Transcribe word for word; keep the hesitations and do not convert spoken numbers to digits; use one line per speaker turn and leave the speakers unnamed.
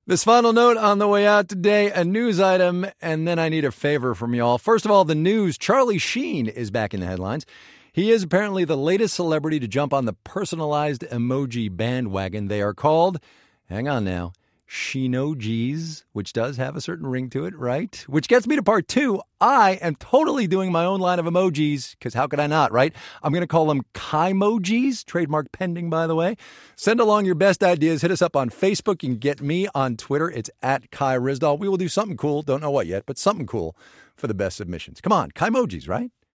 This final note on the way out today, a news item, and then I need a favor from y'all. First of all, the news, Charlie Sheen is back in the headlines. He is apparently the latest celebrity to jump on the personalized emoji bandwagon. They are called, hang on now, Sheenojis, which does have a certain ring to it, right? Which gets me to part two. I am totally doing my own line of emojis, because how could I not, right? I'm going to call them Kaimojis, trademark pending, by the way. Send along your best ideas. Hit us up on Facebook. You can get me on Twitter. It's at Kai Ryssdal. We will do something cool. Don't know what yet, but something cool for the best submissions. Come on, Kaimojis, right?